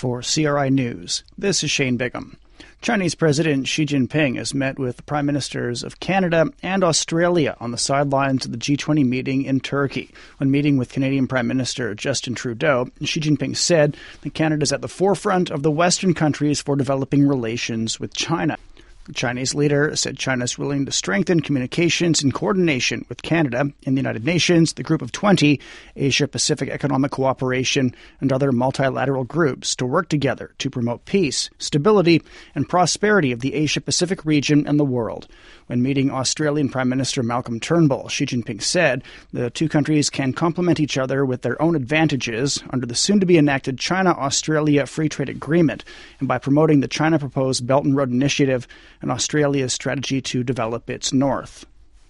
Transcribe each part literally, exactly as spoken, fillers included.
For C R I News, this is Shane Bigham. Chinese President Xi Jinping has met with the Prime Ministers of Canada and Australia on the sidelines of the G twenty meeting in Turkey. When meeting with Canadian Prime Minister Justin Trudeau, Xi Jinping said that Canada is at the forefront of the Western countries for developing relations with China. The Chinese leader said China is willing to strengthen communications and coordination with Canada in the United Nations, the Group of twenty, Asia-Pacific Economic Cooperation, and other multilateral groups to work together to promote peace, stability, and prosperity of the Asia-Pacific region and the world. When meeting Australian Prime Minister Malcolm Turnbull, Xi Jinping said the two countries can complement each other with their own advantages under the soon-to-be-enacted China-Australia Free Trade Agreement and by promoting the China-proposed Belt and Road Initiative and Australia's strategy to develop its north.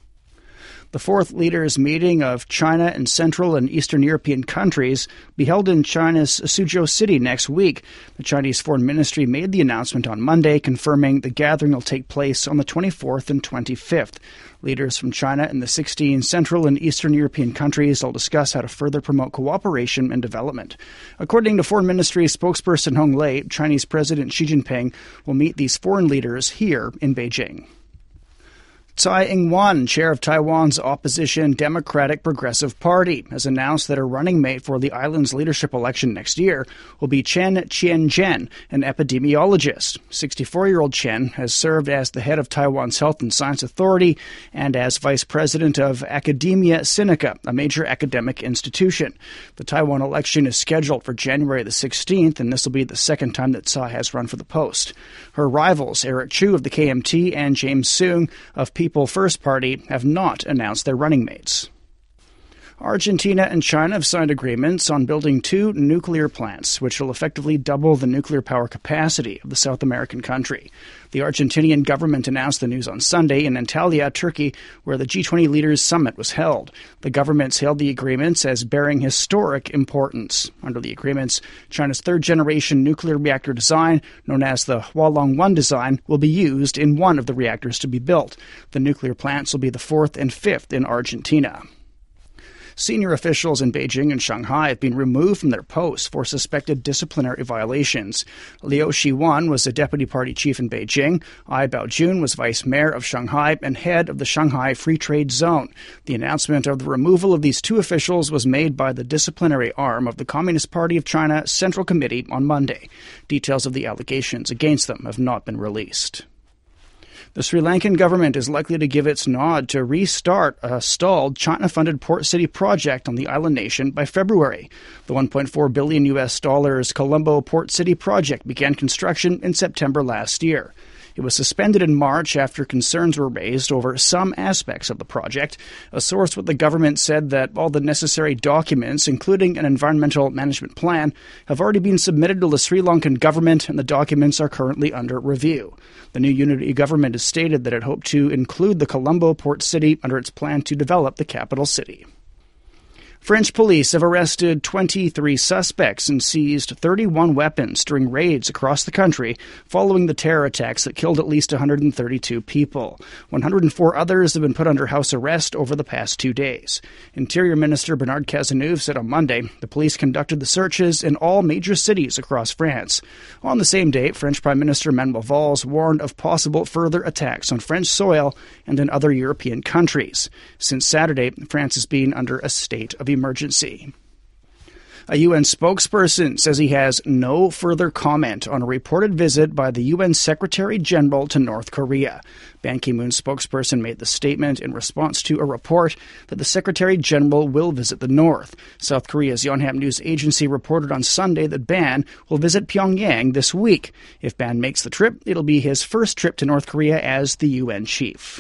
The fourth leaders' meeting of China and Central and Eastern European countries will be held in China's Suzhou City next week. The Chinese Foreign Ministry made the announcement on Monday, confirming the gathering will take place on the twenty-fourth and twenty-fifth. Leaders from China and the sixteen Central and Eastern European countries will discuss how to further promote cooperation and development. According to Foreign Ministry spokesperson Hong Lei, Chinese President Xi Jinping will meet these foreign leaders here in Beijing. Tsai Ing-wen, chair of Taiwan's opposition Democratic Progressive Party, has announced that her running mate for the island's leadership election next year will be Chen Chien-jen, an epidemiologist. sixty-four-year-old Chen has served as the head of Taiwan's Health and Science Authority and as vice president of Academia Sinica, a major academic institution. The Taiwan election is scheduled for January the sixteenth, and this will be the second time that Tsai has run for the post. Her rivals, Eric Chu of the K M T and James Soong of People First Party, have not announced their running mates. Argentina and China have signed agreements on building two nuclear plants, which will effectively double the nuclear power capacity of the South American country. The Argentinian government announced the news on Sunday in Antalya, Turkey, where the G twenty leaders' summit was held. The governments hailed the agreements as bearing historic importance. Under the agreements, China's third-generation nuclear reactor design, known as the Hualong one design, will be used in one of the reactors to be built. The nuclear plants will be the fourth and fifth in Argentina. Senior officials in Beijing and Shanghai have been removed from their posts for suspected disciplinary violations. Liu Shiwan was the deputy party chief in Beijing. Ai Baojun was vice mayor of Shanghai and head of the Shanghai Free Trade Zone. The announcement of the removal of these two officials was made by the disciplinary arm of the Communist Party of China Central Committee on Monday. Details of the allegations against them have not been released. The Sri Lankan government is likely to give its nod to restart a stalled China-funded port city project on the island nation by February. The one point four billion U S dollars Colombo Port City project began construction in September last year. It was suspended in March after concerns were raised over some aspects of the project. A source with the government said that all the necessary documents, including an environmental management plan, have already been submitted to the Sri Lankan government, and the documents are currently under review. The new unity government has stated that it hoped to include the Colombo port city under its plan to develop the capital city. French police have arrested twenty-three suspects and seized thirty-one weapons during raids across the country following the terror attacks that killed at least one hundred thirty-two people. one hundred four others have been put under house arrest over the past two days. Interior Minister Bernard Cazeneuve said on Monday the police conducted the searches in all major cities across France. On the same day, French Prime Minister Manuel Valls warned of possible further attacks on French soil and in other European countries. Since Saturday, France has been under a state of emergency. A U N spokesperson says he has no further comment on a reported visit by the U N Secretary-General to North Korea. Ban Ki-moon's spokesperson made the statement in response to a report that the Secretary-General will visit the North. South Korea's Yonhap News Agency reported on Sunday that Ban will visit Pyongyang this week. If Ban makes the trip, it'll be his first trip to North Korea as the U N chief.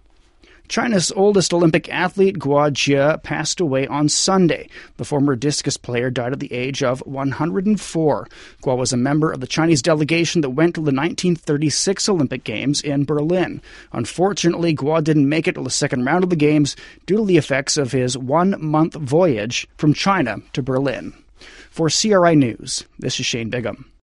China's oldest Olympic athlete, Guo Jie, passed away on Sunday. The former discus player died at the age of one hundred four. Guo was a member of the Chinese delegation that went to the nineteen thirty-six Olympic Games in Berlin. Unfortunately, Guo didn't make it to the second round of the Games due to the effects of his one-month voyage from China to Berlin. For C R I News, this is Shane Bigham.